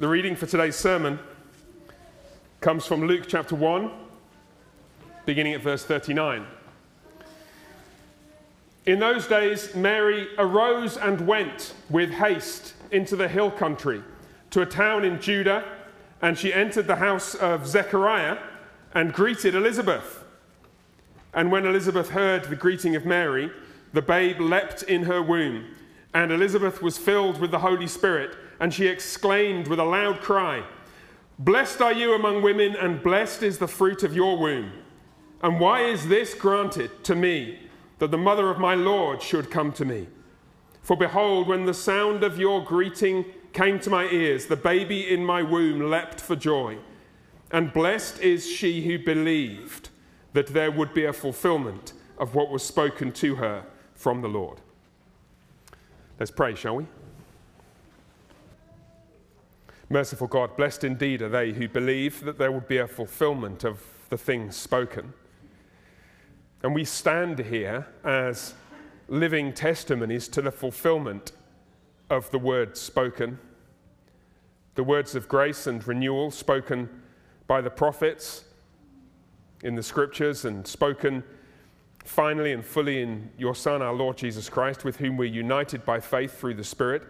The reading for today's sermon comes from Luke chapter 1, beginning at verse 39. In those days, Mary arose and went with haste into the hill country to a town in Judah, and she entered the house of Zechariah and greeted Elizabeth. And when Elizabeth heard the greeting of Mary, the babe leapt in her womb, and Elizabeth was filled with the Holy Spirit, and she exclaimed with a loud cry, "Blessed are you among women, and blessed is the fruit of your womb. And why is this granted to me, that the mother of my Lord should come to me? For behold, when the sound of your greeting came to my ears, the baby in my womb leapt for joy. And blessed is she who believed that there would be a fulfillment of what was spoken to her from the Lord." Let's pray, shall we? Merciful God, blessed indeed are they who believe that there would be a fulfillment of the things spoken. And we stand here as living testimonies to the fulfillment of the words spoken, the words of grace and renewal spoken by the prophets in the scriptures and spoken finally and fully in your Son, our Lord Jesus Christ, with whom we're united by faith through the Spirit.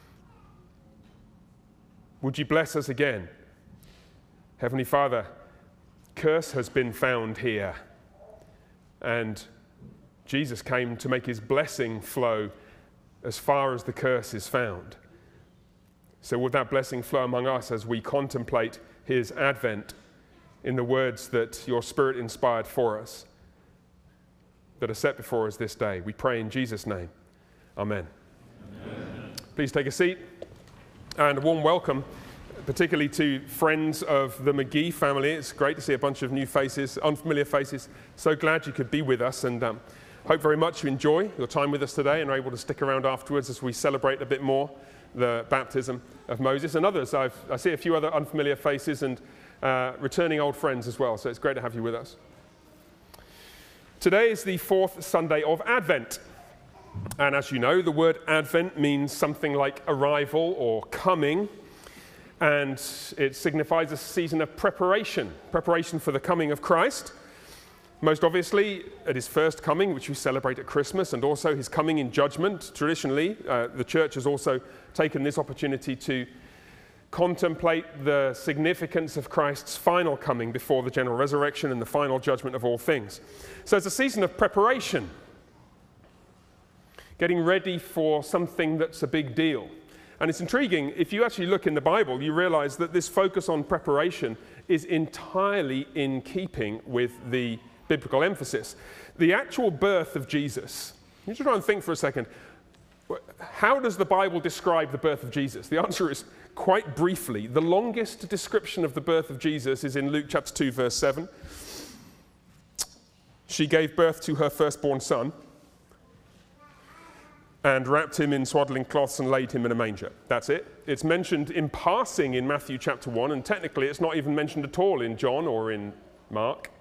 Would you bless us again? Heavenly Father, curse has been found here, and Jesus came to make his blessing flow as far as the curse is found. So would that blessing flow among us as we contemplate his advent in the words that your Spirit inspired for us, that are set before us this day. We pray in Jesus' name. Amen. Amen. Please take a seat, and a warm welcome, particularly to friends of the McGee family. It's great to see a bunch of new faces, unfamiliar faces. So glad you could be with us, and hope very much you enjoy your time with us today and are able to stick around afterwards as we celebrate a bit more the baptism of Moses and others. I see a few other unfamiliar faces and returning old friends as well, so it's great to have you with us. Today is the fourth Sunday of Advent. And as you know, the word Advent means something like arrival or coming. And it signifies a season of preparation for the coming of Christ. Most obviously, at his first coming, which we celebrate at Christmas, and also his coming in judgment. Traditionally, the church has also taken this opportunity to contemplate the significance of Christ's final coming before the general resurrection and the final judgment of all things. So it's a season of preparation, getting ready for something that's a big deal. And it's intriguing, if you actually look in the Bible, you realize that this focus on preparation is entirely in keeping with the biblical emphasis. The actual birth of Jesus, you should try and think for a second, how does the Bible describe the birth of Jesus? The answer is quite briefly. The longest description of the birth of Jesus is in Luke chapter 2, verse 7. She gave birth to her firstborn son and wrapped him in swaddling cloths and laid him in a manger. That's it. It's mentioned in passing in Matthew chapter 1, and technically it's not even mentioned at all in John or in Mark.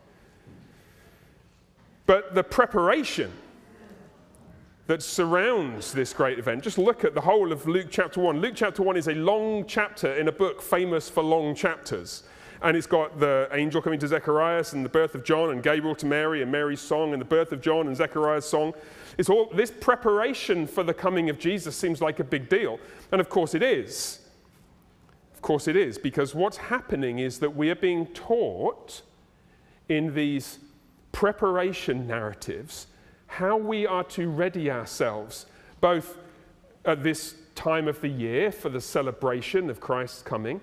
But the preparation that surrounds this great event, just look at the whole of Luke chapter 1. Luke chapter 1 is a long chapter in a book famous for long chapters. And it's got the angel coming to Zechariah and the birth of John, and Gabriel to Mary and Mary's song and the birth of John and Zechariah's song. It's all this preparation for the coming of Jesus seems like a big deal. And of course it is. Of course it is, because what's happening is that we are being taught in these preparation narratives how we are to ready ourselves, both at this time of the year for the celebration of Christ's coming,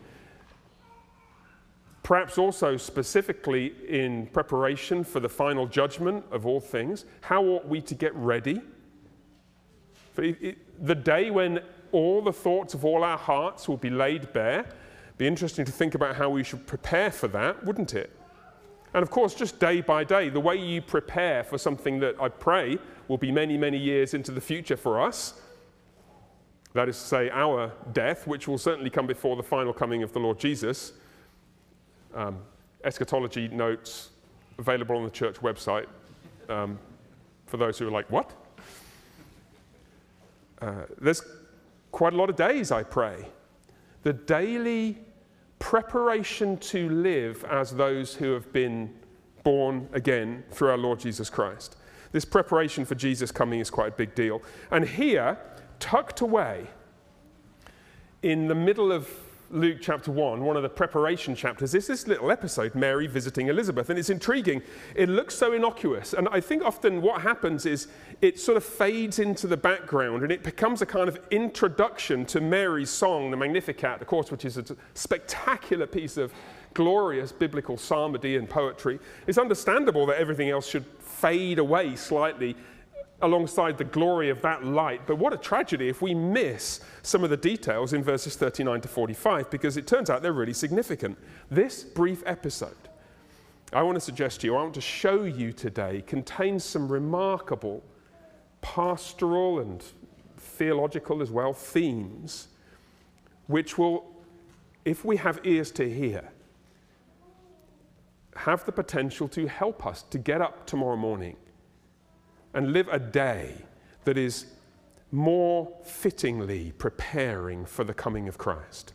perhaps also specifically in preparation for the final judgment of all things. How ought we to get ready for the day when all the thoughts of all our hearts will be laid bare? It'd be interesting to think about how we should prepare for that, wouldn't it? And of course, just day by day, the way you prepare for something that I pray will be many, many years into the future for us, that is to say, our death, which will certainly come before the final coming of the Lord Jesus. Eschatology notes available on the church website for those who are like, what? There's quite a lot of days, I pray, the daily preparation to live as those who have been born again through our Lord Jesus Christ. This preparation for Jesus coming is quite a big deal. And here, tucked away in the middle of Luke chapter 1, one of the preparation chapters, is this little episode, Mary visiting Elizabeth. And it's intriguing. It looks so innocuous. And I think often what happens is it sort of fades into the background and it becomes a kind of introduction to Mary's song, the Magnificat, of course, which is a spectacular piece of glorious biblical psalmody and poetry. It's understandable that everything else should fade away slightly alongside the glory of that light. But what a tragedy if we miss some of the details in verses 39 to 45, because it turns out they're really significant. This brief episode, I want to suggest to you, I want to show you today, contains some remarkable pastoral and theological as well themes, which will, if we have ears to hear, have the potential to help us to get up tomorrow morning and live a day that is more fittingly preparing for the coming of Christ.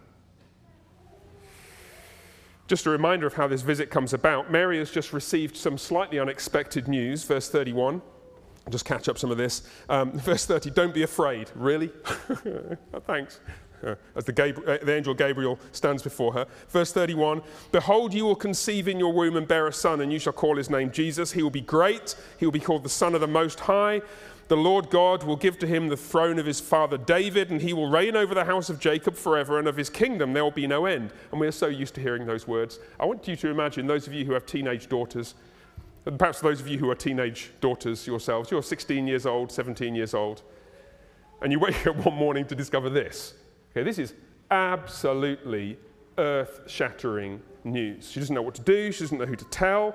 Just a reminder of how this visit comes about. Mary has just received some slightly unexpected news. Verse 31, I'll just catch up some of this. Verse 30, don't be afraid. Really? Thanks. As the angel Gabriel stands before her. Verse 31, behold, you will conceive in your womb and bear a son, and you shall call his name Jesus. He will be great. He will be called the Son of the Most High. The Lord God will give to him the throne of his father David, and he will reign over the house of Jacob forever, and of his kingdom there will be no end. And we're so used to hearing those words. I want you to imagine, those of you who have teenage daughters, and perhaps those of you who are teenage daughters yourselves, you're 16 years old, 17 years old, and you wake up one morning to discover this. Okay, this is absolutely earth-shattering news. She doesn't know what to do. She doesn't know who to tell.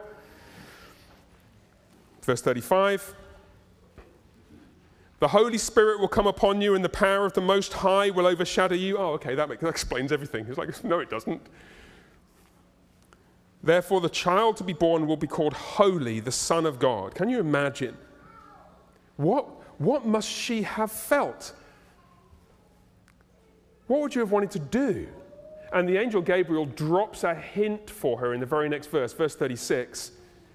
Verse 35, the Holy Spirit will come upon you and the power of the Most High will overshadow you. Oh, okay, that explains everything. It's like, no, it doesn't. Therefore, the child to be born will be called Holy, the Son of God. Can you imagine? What must she have felt? What would you have wanted to do? And the angel Gabriel drops a hint for her in the very next verse, verse 36.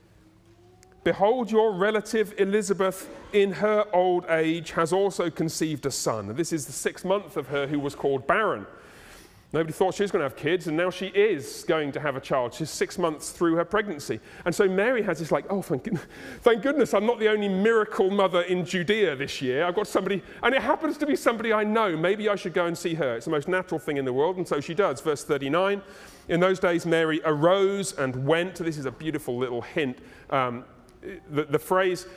Behold, your relative Elizabeth in her old age has also conceived a son. This is the 6th month of her who was called barren. Nobody thought she was going to have kids, and now she is going to have a child. She's 6 months through her pregnancy. And so Mary has this like, oh, thank goodness I'm not the only miracle mother in Judea this year. I've got somebody, and it happens to be somebody I know. Maybe I should go and see her. It's the most natural thing in the world, and so she does. Verse 39, in those days Mary arose and went. This is a beautiful little hint. The phrase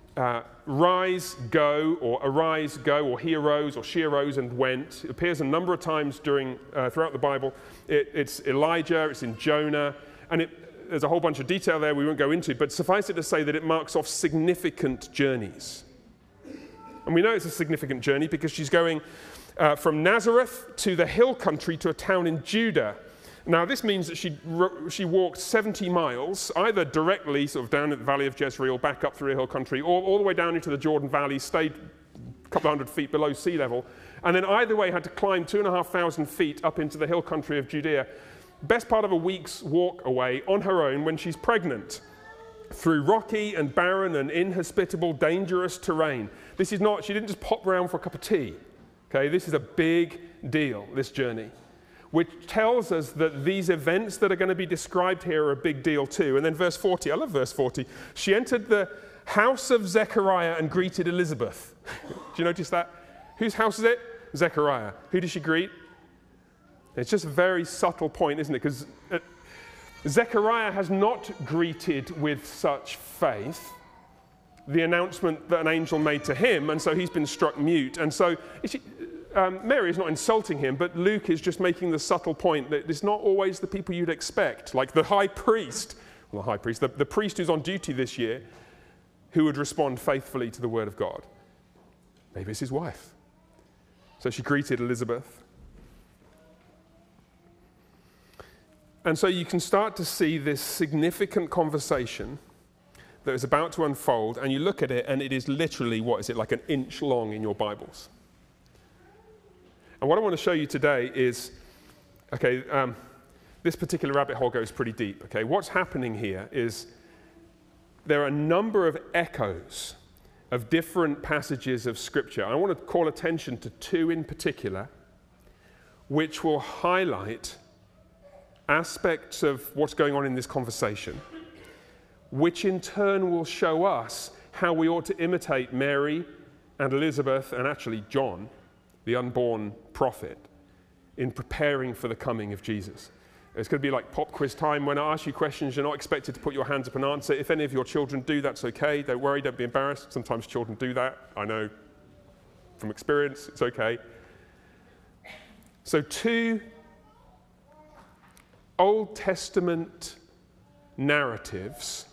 rise, go, or arise, go, or he arose, or she arose and went. It appears a number of times throughout the Bible. It's Elijah, it's in Jonah, and there's a whole bunch of detail there we won't go into, but suffice it to say that it marks off significant journeys. And we know it's a significant journey because she's going from Nazareth to the hill country to a town in Judah. Now, this means that she walked 70 miles, either directly sort of down at the valley of Jezreel, back up through a hill country, or all the way down into the Jordan Valley, stayed a couple hundred feet below sea level, and then either way had to climb 2,500 feet up into the hill country of Judea. Best part of a week's walk away on her own when she's pregnant, through rocky and barren and inhospitable, dangerous terrain. She didn't just pop around for a cup of tea. Okay, this is a big deal, this journey, which tells us that these events that are going to be described here are a big deal too. And then verse 40, I love verse 40. She entered the house of Zechariah and greeted Elizabeth. Do you notice that? Whose house is it? Zechariah. Who does she greet? It's just a very subtle point, isn't it? Because Zechariah has not greeted with such faith the announcement that an angel made to him, and so he's been struck mute. And so Mary is not insulting him, but Luke is just making the subtle point that it's not always the people you'd expect, like the high priest, the priest who's on duty this year, who would respond faithfully to the word of God. Maybe it's his wife. So she greeted Elizabeth. And so you can start to see this significant conversation that is about to unfold, and you look at it, and it is literally, like an inch long in your Bibles. And what I want to show you today is Okay, this particular rabbit hole goes pretty deep. Okay, what's happening here is there are a number of echoes of different passages of Scripture. I want to call attention to two in particular, which will highlight aspects of what's going on in this conversation, which in turn will show us how we ought to imitate Mary and Elizabeth and actually John, the unborn prophet, in preparing for the coming of Jesus. It's going to be like pop quiz time. When I ask you questions, you're not expected to put your hands up and answer. If any of your children do, that's okay. Don't worry, don't be embarrassed. Sometimes children do that. I know from experience, it's okay. So 2 Old Testament narratives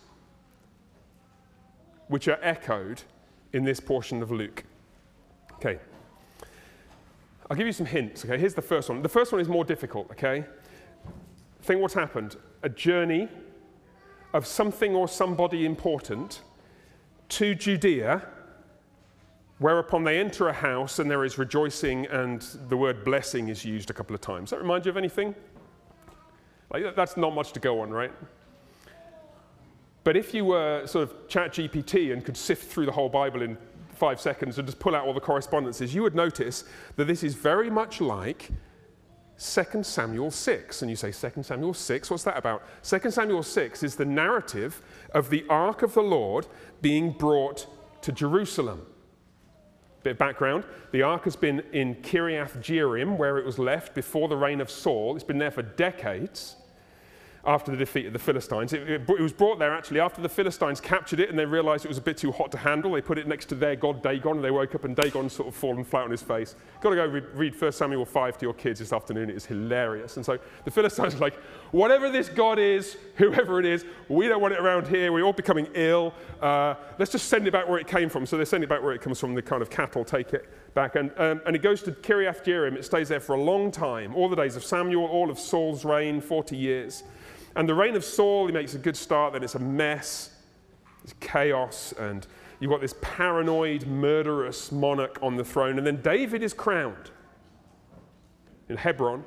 which are echoed in this portion of Luke. Okay. I'll give you some hints, okay? Here's the first one. The first one is more difficult, okay? Think what's happened. A journey of something or somebody important to Judea, whereupon they enter a house and there is rejoicing and the word blessing is used a couple of times. Does that remind you of anything? Like, that's not much to go on, right? But if you were sort of ChatGPT and could sift through the whole Bible in 5 seconds and just pull out all the correspondences, you would notice that this is very much like 2 Samuel 6. And you say, 2 Samuel 6? What's that about? 2 Samuel 6 is the narrative of the Ark of the Lord being brought to Jerusalem. Bit of background. The Ark has been in Kiriath Jearim, where it was left before the reign of Saul. It's been there for decades after the defeat of the Philistines. It was brought there actually after the Philistines captured it and they realized it was a bit too hot to handle. They put it next to their god Dagon and they woke up and Dagon's sort of fallen flat on his face. Got to go read 1 Samuel 5 to your kids this afternoon. It is hilarious. And so the Philistines are like, whatever this god is, whoever it is, we don't want it around here. We're all becoming ill. Let's just send it back where it came from. So they send it back where it comes from. The kind of cattle take it back. And it goes to Kiriath Jearim. It stays there for a long time. All the days of Samuel, all of Saul's reign, 40 years. And the reign of Saul, he makes a good start, then it's a mess, it's chaos, and you've got this paranoid, murderous monarch on the throne, and then David is crowned in Hebron.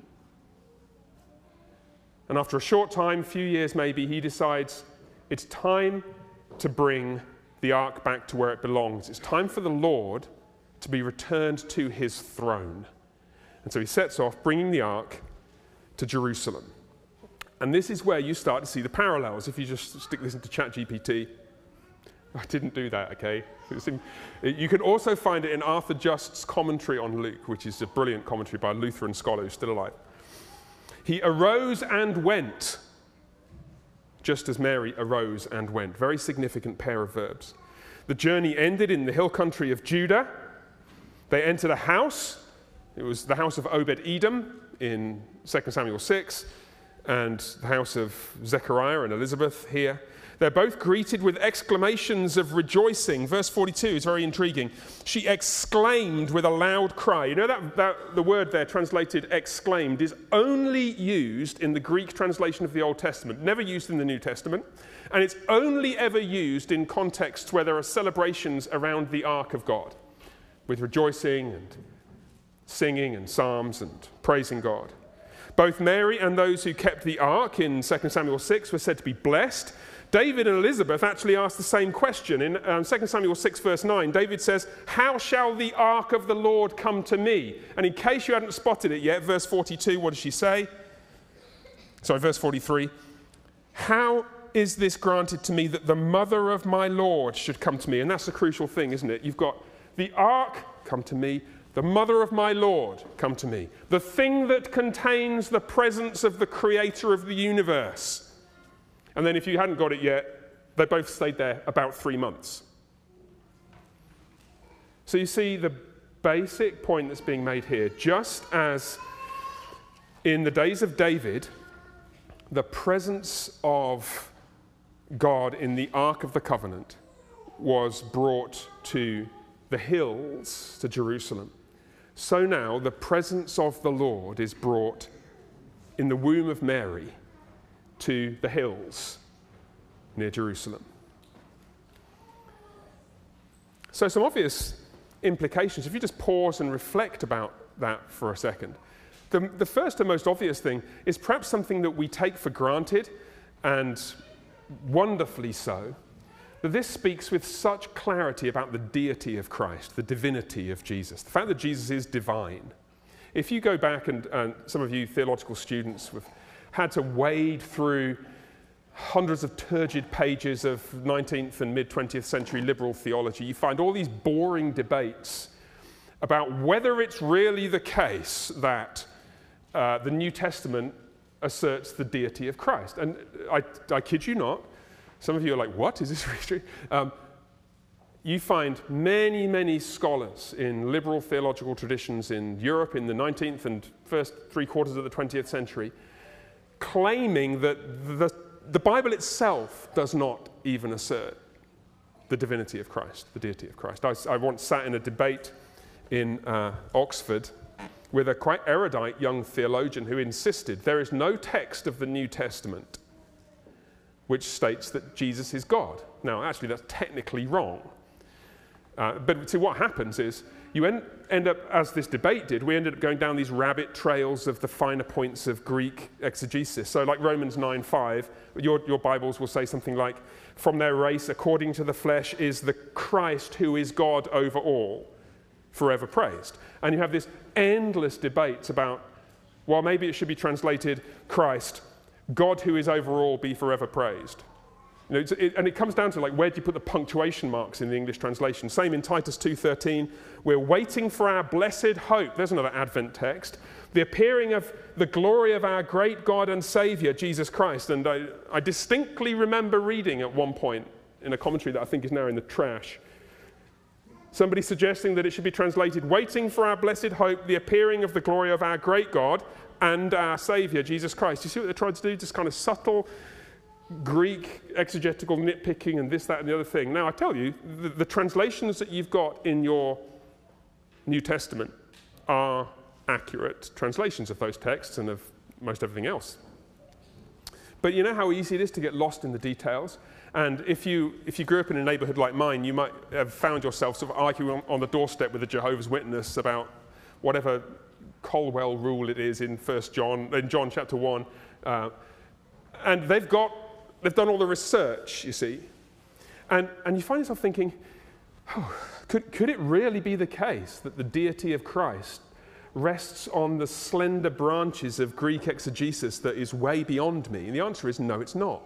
And after a short time, few years maybe, he decides it's time to bring the ark back to where it belongs. It's time for the Lord to be returned to his throne. And so he sets off, bringing the ark to Jerusalem. And this is where you start to see the parallels. If you just stick this into ChatGPT, I didn't do that, okay? You can also find it in Arthur Just's commentary on Luke, which is a brilliant commentary by a Lutheran scholar who's still alive. He arose and went, just as Mary arose and went. Very significant pair of verbs. The journey ended in the hill country of Judah. They entered a house. It was the house of Obed-Edom in 2 Samuel 6. And the house of Zechariah and Elizabeth here. They're both greeted with exclamations of rejoicing. Verse 42 is very intriguing. She exclaimed with a loud cry. You know that the word there translated exclaimed is only used in the Greek translation of the Old Testament, never used in the New Testament. And it's only ever used in contexts where there are celebrations around the Ark of God, with rejoicing and singing and psalms and praising God. Both Mary and those who kept the ark in 2 Samuel 6 were said to be blessed. David and Elizabeth actually asked the same question. In 2 Samuel 6 verse 9, David says, how shall the ark of the Lord come to me? And in case you hadn't spotted it yet, verse 42, what does she say? Sorry, verse 43. How is this granted to me that the mother of my Lord should come to me? And that's the crucial thing, isn't it? You've got the ark, come to me. The mother of my Lord, come to me. The thing that contains the presence of the creator of the universe. And then if you hadn't got it yet, they both stayed there about 3 months. So you see the basic point that's being made here. Just as in the days of David, the presence of God in the Ark of the Covenant was brought to the hills, to Jerusalem. So now the presence of the Lord is brought in the womb of Mary to the hills near Jerusalem. So some obvious implications. If you just pause and reflect about that for a second. The first and most obvious thing is perhaps something that we take for granted, and wonderfully so, that this speaks with such clarity about the deity of Christ, the divinity of Jesus, the fact that Jesus is divine. If you go back, and some of you theological students have had to wade through hundreds of turgid pages of 19th and mid-20th century liberal theology, you find all these boring debates about whether it's really the case that the New Testament asserts the deity of Christ. And I kid you not, some of you are like, what? Is this really true? You find many, many scholars in liberal theological traditions in Europe in the 19th and first 3/4 of the 20th century claiming that the Bible itself does not even assert the divinity of Christ, the deity of Christ. I once sat in a debate in Oxford with a quite erudite young theologian who insisted there is no text of the New Testament which states that Jesus is God. Now, actually, that's technically wrong. But see, what happens is you end up, as this debate did, we ended up going down these rabbit trails of the finer points of Greek exegesis. So like Romans 9:5, your Bibles will say something like, from their race, according to the flesh, is the Christ who is God over all, forever praised. And you have this endless debate about, well, maybe it should be translated Christ, God who is over all, be forever praised. You know, and it comes down to, like, where do you put the punctuation marks in the English translation? Same in Titus 2:13. We're waiting for our blessed hope. There's another Advent text. The appearing of the glory of our great God and Savior, Jesus Christ. And I distinctly remember reading at one point in a commentary that I think is now in the trash, somebody suggesting that it should be translated, waiting for our blessed hope, the appearing of the glory of our great God and our Savior, Jesus Christ. You see what they tried to do? Just kind of subtle Greek exegetical nitpicking and this, that, and the other thing. Now, I tell you, the translations that you've got in your New Testament are accurate translations of those texts and of most everything else. But you know how easy it is to get lost in the details? And if you grew up in a neighborhood like mine, you might have found yourself sort of arguing on the doorstep with a Jehovah's Witness about whatever Colwell rule it is in John chapter 1. And they've done all the research, you see. And you find yourself thinking, oh, could it really be the case that the deity of Christ rests on the slender branches of Greek exegesis that is way beyond me? And the answer is no, it's not.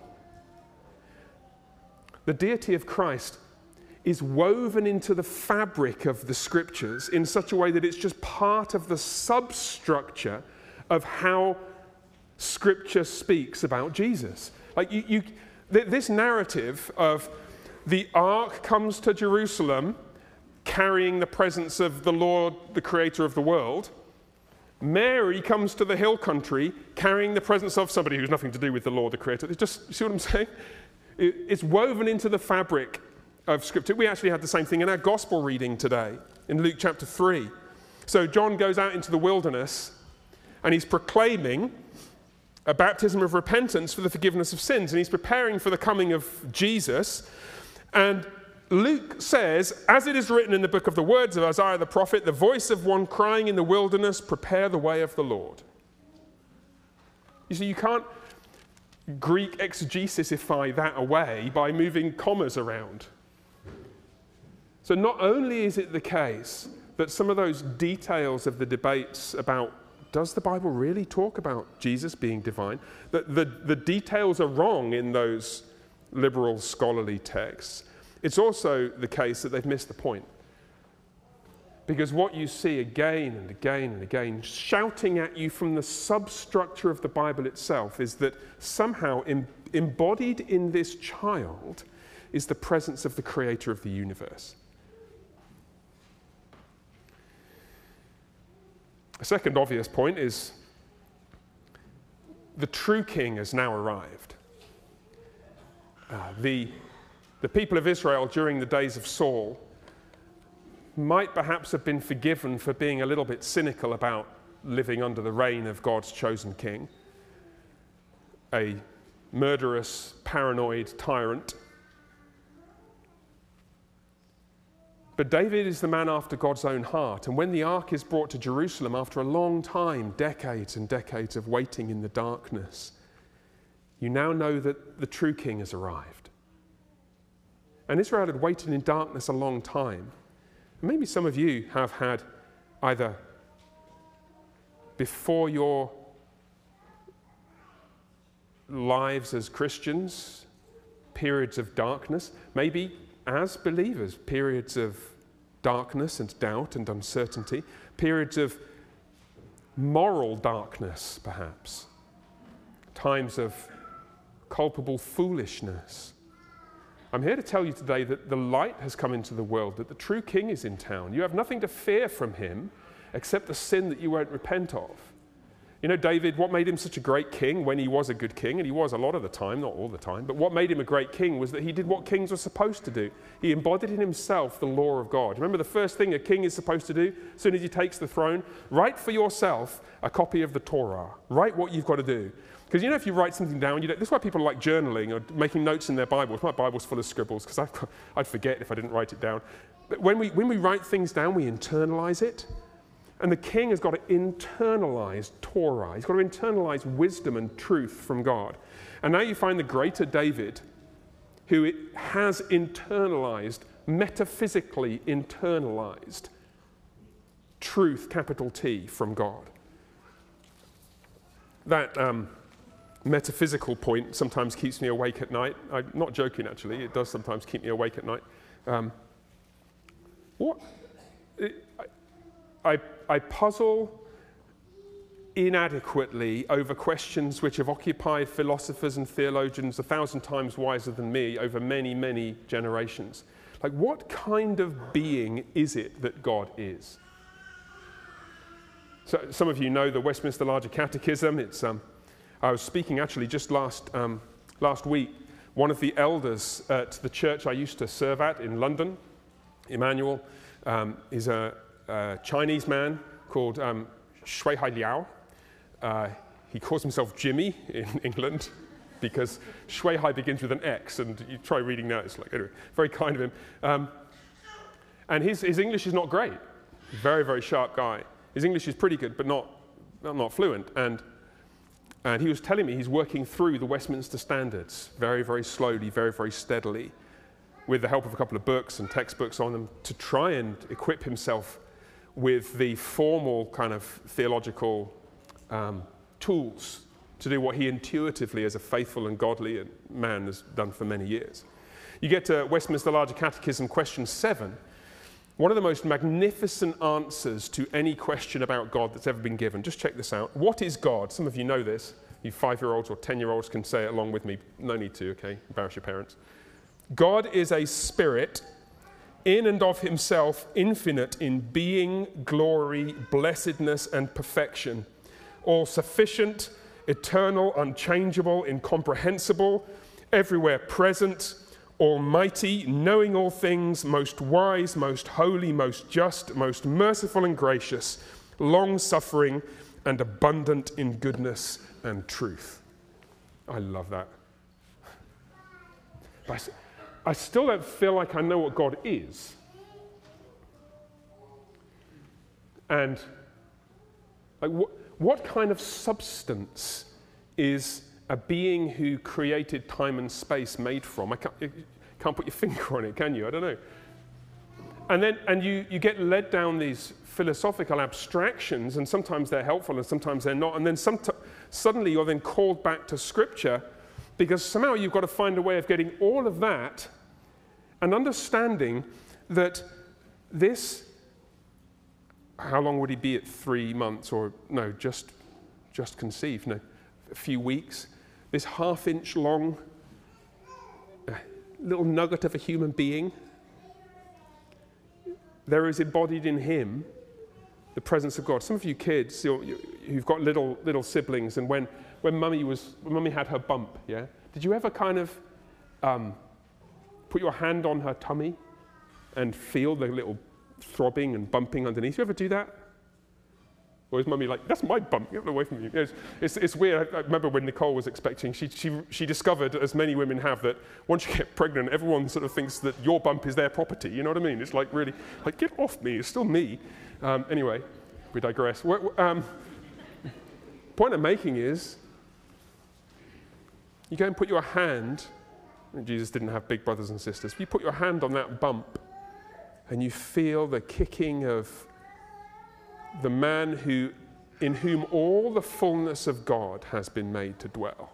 The deity of Christ is woven into the fabric of the scriptures in such a way that it's just part of the substructure of how Scripture speaks about Jesus. Like this narrative of the ark comes to Jerusalem carrying the presence of the Lord, the creator of the world. Mary comes to the hill country carrying the presence of somebody who's nothing to do with the Lord, the creator. It's just, you see what I'm saying? It's woven into the fabric of Scripture. We actually had the same thing in our gospel reading today in Luke chapter 3. So John goes out into the wilderness and he's proclaiming a baptism of repentance for the forgiveness of sins, and he's preparing for the coming of Jesus. And Luke says, as it is written in the book of the words of Isaiah the prophet, the voice of one crying in the wilderness, prepare the way of the Lord. You see, you can't Greek exegesisify that away by moving commas around. So not only is it the case that some of those details of the debates about does the Bible really talk about Jesus being divine, the details are wrong in those liberal scholarly texts, it's also the case that they've missed the point. Because what you see again and again and again shouting at you from the substructure of the Bible itself is that somehow embodied in this child is the presence of the creator of the universe. A second obvious point is the true king has now arrived. The people of Israel during the days of Saul might perhaps have been forgiven for being a little bit cynical about living under the reign of God's chosen king, a murderous, paranoid tyrant. But David is the man after God's own heart. And when the ark is brought to Jerusalem after a long time, decades and decades of waiting in the darkness, you now know that the true king has arrived. And Israel had waited in darkness a long time. And maybe some of you have had either before your lives as Christians, periods of darkness, maybe as believers, periods of darkness and doubt and uncertainty, periods of moral darkness, perhaps, times of culpable foolishness. I'm here to tell you today that the light has come into the world, that the true king is in town. You have nothing to fear from him except the sin that you won't repent of. You know, David, what made him such a great king when he was a good king, and he was a lot of the time, not all the time, but what made him a great king was that he did what kings were supposed to do. He embodied in himself the law of God. Remember the first thing a king is supposed to do as soon as he takes the throne? Write for yourself a copy of the Torah. Write what you've got to do. Because you know, if you write something down, this is why people like journaling or making notes in their Bibles. My Bible's full of scribbles because I'd forget if I didn't write it down. But when we write things down, we internalize it. And the king has got to internalize Torah. He's got to internalize wisdom and truth from God. And now you find the greater David, who has internalized, metaphysically internalized truth, capital T, from God. That metaphysical point sometimes keeps me awake at night. I'm not joking, actually. It does sometimes keep me awake at night. I puzzle inadequately over questions which have occupied philosophers and theologians 1,000 times wiser than me over many, many generations. Like, what kind of being is it that God is? So some of you know the Westminster Larger Catechism. I was speaking actually just last week. One of the elders at the church I used to serve at in London, Emmanuel, is a Chinese man called Shui Hai Liao. He calls himself Jimmy in England because Shui Hai begins with an X, and you try reading that, it's like, anyway, very kind of him. And his English is not great. Very, very sharp guy. His English is pretty good, but not fluent. And he was telling me he's working through the Westminster Standards very, very slowly, very, very steadily, with the help of a couple of books and textbooks on them, to try and equip himself with the formal kind of theological tools to do what he intuitively, as a faithful and godly man, has done for many years. You get to Westminster Larger Catechism, question 7. One of the most magnificent answers to any question about God that's ever been given. Just check this out. What is God? Some of you know this. You 5-year-olds or 10-year-olds can say it along with me. No need to, okay? Embarrass your parents. God is a spirit, in and of himself, infinite in being, glory, blessedness, and perfection, all sufficient, eternal, unchangeable, incomprehensible, everywhere present, almighty, knowing all things, most wise, most holy, most just, most merciful and gracious, long-suffering, and abundant in goodness and truth. I love that. But I still don't feel like I know what God is. And like, what kind of substance is a being who created time and space made from? You can't put your finger on it, can you? I don't know. And you get led down these philosophical abstractions, and sometimes they're helpful and sometimes they're not. And then suddenly you're then called back to Scripture, because somehow you've got to find a way of getting all of that and understanding that this, how long would he be at 3 months, or no, just conceived, no, a few weeks, this half-inch long little nugget of a human being, there is embodied in him the presence of God. Some of you kids, you've got little siblings, and when mummy had her bump, yeah, did you ever kind of put your hand on her tummy and feel the little throbbing and bumping underneath? You ever do that? Or his mummy like, that's my bump, get away from me. It's weird. I remember when Nicole was expecting, she discovered, as many women have, that once you get pregnant, everyone sort of thinks that your bump is their property. You know what I mean? It's like really, like, get off me, it's still me. Anyway, we digress. Point I'm making is, you go and put your hand, and Jesus didn't have big brothers and sisters, you put your hand on that bump, and you feel the kicking of the man in whom all the fullness of God has been made to dwell.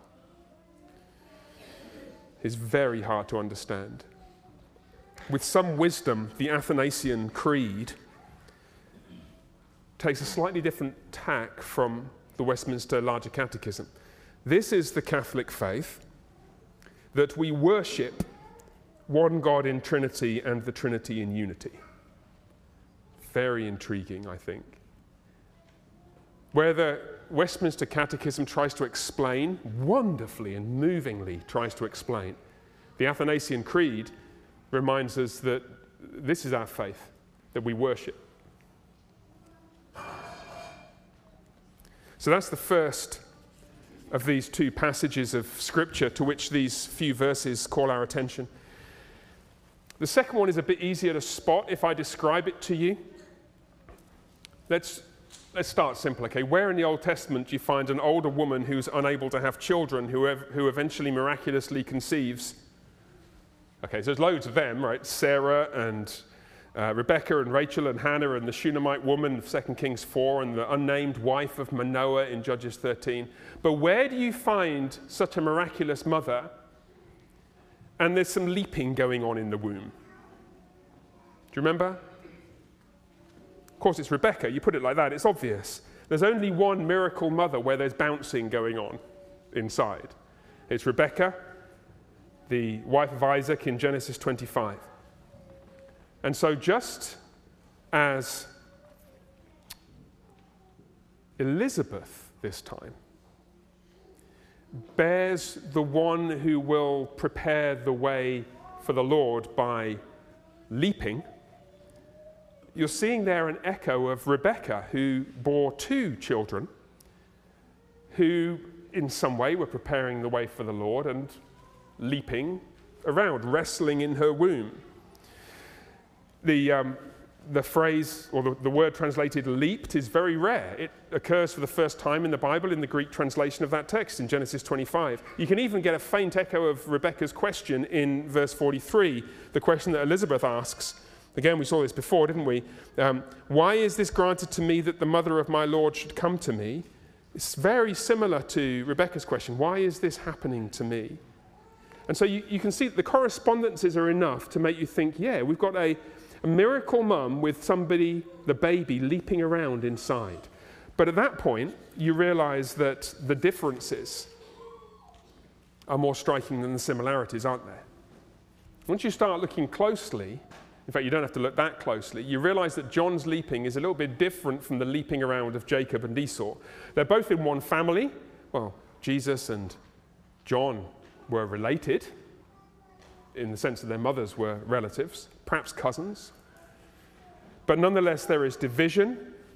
It's very hard to understand. With some wisdom, the Athanasian Creed takes a slightly different tack from the Westminster Larger Catechism. This is the Catholic faith, that we worship one God in Trinity and the Trinity in unity. Very intriguing, I think. Where the Westminster Catechism tries to explain, wonderfully and movingly tries to explain, the Athanasian Creed reminds us that this is our faith, that we worship. So that's the first of these two passages of Scripture to which these few verses call our attention. The second one is a bit easier to spot if I describe it to you. Let's start simple, okay? Where in the Old Testament do you find an older woman who's unable to have children who eventually miraculously conceives? Okay, so there's loads of them, right? Sarah and Rebecca and Rachel and Hannah and the Shunammite woman of 2 Kings 4 and the unnamed wife of Manoah in Judges 13. But where do you find such a miraculous mother and there's some leaping going on in the womb? Do you remember? Of course, it's Rebecca. You put it like that, it's obvious. There's only one miracle mother where there's bouncing going on inside. It's Rebecca, the wife of Isaac in Genesis 25. And so just as Elizabeth this time bears the one who will prepare the way for the Lord by leaping, you're seeing there an echo of Rebecca, who bore two children, who in some way were preparing the way for the Lord and leaping around, wrestling in her womb. The phrase, or the word translated leaped, is very rare. It occurs for the first time in the Bible in the Greek translation of that text in Genesis 25. You can even get a faint echo of Rebecca's question in verse 43, the question that Elizabeth asks. Again, we saw this before, didn't we? Why is this granted to me that the mother of my Lord should come to me? It's very similar to Rebecca's question. Why is this happening to me? And so you can see that the correspondences are enough to make you think, yeah, we've got a miracle mum with somebody, the baby, leaping around inside. But at that point, you realize that the differences are more striking than the similarities, aren't they? Once you start looking closely, in fact, you don't have to look that closely, you realize that John's leaping is a little bit different from the leaping around of Jacob and Esau. They're both in one family. Well, Jesus and John were related in the sense that their mothers were relatives, perhaps cousins. But nonetheless, there is division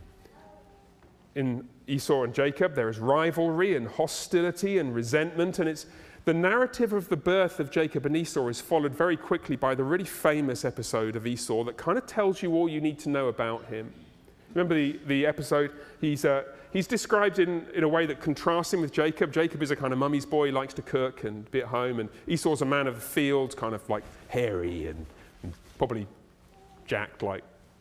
in Esau and Jacob. There is rivalry and hostility and resentment. And it's the narrative of the birth of Jacob and Esau is followed very quickly by the really famous episode of Esau that kind of tells you all you need to know about him. Remember the episode? He's described in a way that contrasts him with Jacob. Jacob is a kind of mummy's boy, likes to cook and be at home. And Esau's a man of the field, kind of like hairy and probably jacked like,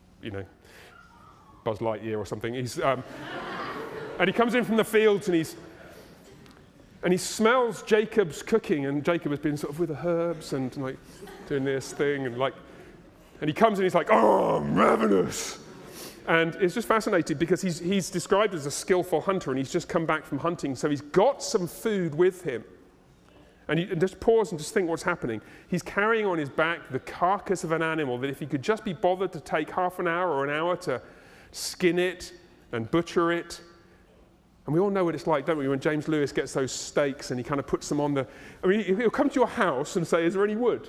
Buzz Lightyear or something. And he comes in from the fields and he smells Jacob's cooking, and Jacob has been sort of with the herbs and like doing this thing and he comes and he's like, oh, I'm ravenous. And it's just fascinating because he's described as a skillful hunter and he's just come back from hunting, so he's got some food with him. And you just pause and just think what's happening. He's carrying on his back the carcass of an animal that if he could just be bothered to take half an hour or an hour to skin it and butcher it. And we all know what it's like, don't we, when James Lewis gets those steaks and he kind of puts them on he'll come to your house and say, is there any wood?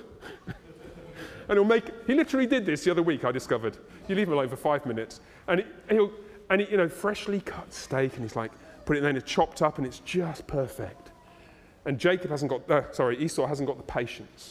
And he literally did this the other week, I discovered. You leave him alone for 5 minutes. And And freshly cut steak, and he's like, put it in, it's chopped up, and it's just perfect. And Esau hasn't got the patience.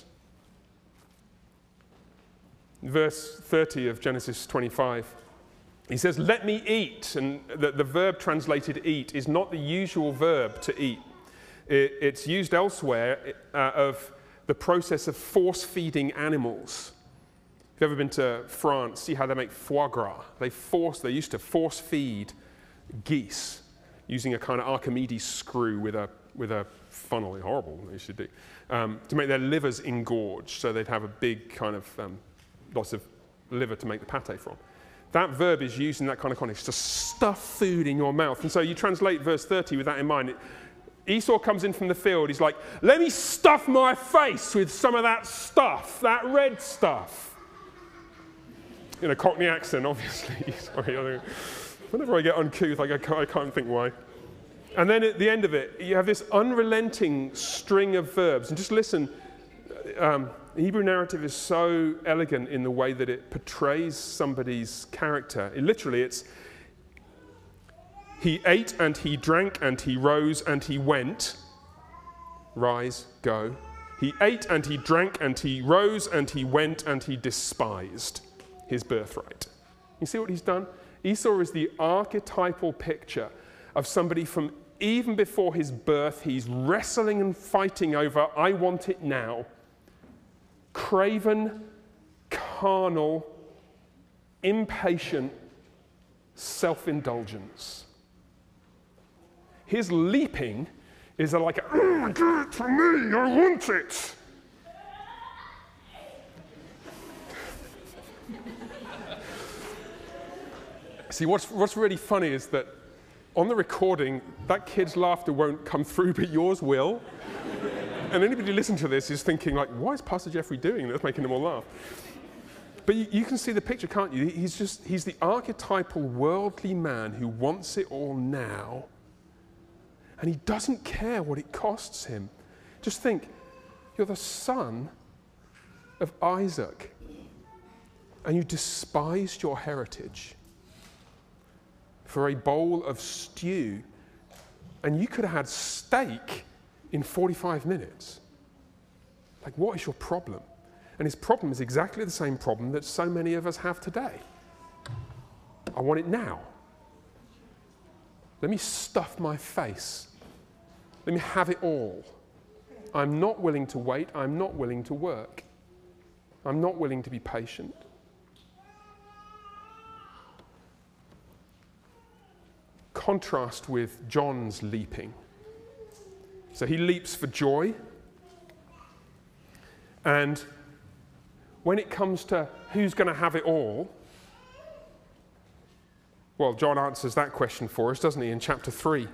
Verse 30 of Genesis 25, he says, let me eat. And the verb translated eat is not the usual verb to eat. It's used elsewhere of the process of force-feeding animals. If you've ever been to France, see how they make foie gras. They used to force-feed geese using a kind of Archimedes screw with a funnel. Horrible, they should do, to make their livers engorge, so they'd have a big kind of lots of liver to make the pate from. That verb is used in that kind of context, to stuff food in your mouth. And so you translate verse 30 with that in mind. Esau comes in from the field. He's like, let me stuff my face with some of that stuff, that red stuff. In a Cockney accent, obviously. Sorry, whenever I get uncouth, I can't think why. And then at the end of it, you have this unrelenting string of verbs. And just listen, the Hebrew narrative is so elegant in the way that it portrays somebody's character. It's he ate and he drank and he rose and he went. Rise, go. He ate and he drank and he rose and he went and he despised his birthright. You see what he's done? Esau is the archetypal picture of somebody from even before his birth. He's wrestling and fighting over, I want it now. Craven, carnal, impatient self-indulgence. His leaping is like, oh, give it to me, I want it. See, what's really funny is that on the recording, that kid's laughter won't come through, but yours will. And anybody listening to this is thinking, like, why is Pastor Jeffrey doing this, making them all laugh? But you can see the picture, can't you? He's the archetypal worldly man who wants it all now, and he doesn't care what it costs him. Just think, you're the son of Isaac, and you despised your heritage for a bowl of stew, and you could have had steak in 45 minutes. Like, what is your problem? And his problem is exactly the same problem that so many of us have today. I want it now. Let me stuff my face. Let me have it all. I'm not willing to wait. I'm not willing to work. I'm not willing to be patient. Contrast with John's leaping. So he leaps for joy. And when it comes to who's going to have it all, well, John answers that question for us, doesn't he, in chapter 3.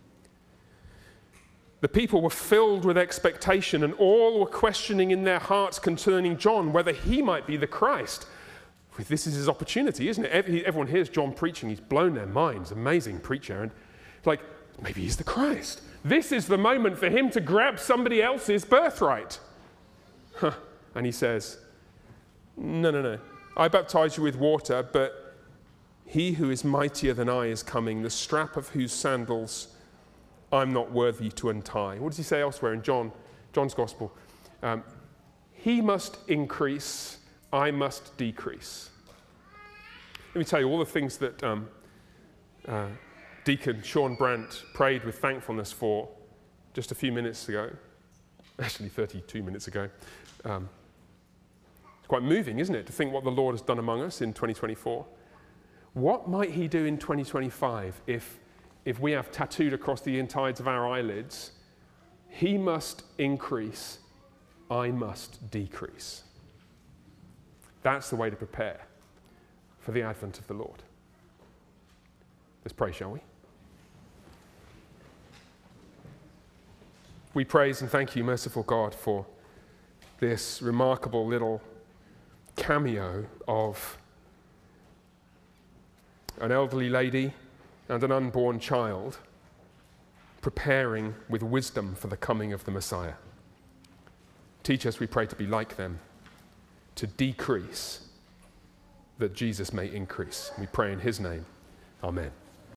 The people were filled with expectation, and all were questioning in their hearts concerning John whether he might be the Christ. This is his opportunity, isn't it? Everyone hears John preaching. He's blown their minds. Amazing preacher. And it's like, maybe he's the Christ. This is the moment for him to grab somebody else's birthright. And he says, no. I baptize you with water, but he who is mightier than I is coming, the strap of whose sandals I'm not worthy to untie. What does he say elsewhere in John's Gospel? He must increase, I must decrease. Let me tell you all the things that Deacon Sean Brandt prayed with thankfulness for just a few minutes ago. Actually, 32 minutes ago. It's quite moving, isn't it, to think what the Lord has done among us in 2024. What might he do in 2025 if we have tattooed across the insides of our eyelids, he must increase, I must decrease. That's the way to prepare for the advent of the Lord. Let's pray, shall we? We praise and thank you, merciful God, for this remarkable little cameo of an elderly lady and an unborn child preparing with wisdom for the coming of the Messiah. Teach us, we pray, to be like them, to decrease that Jesus may increase. We pray in his name. Amen.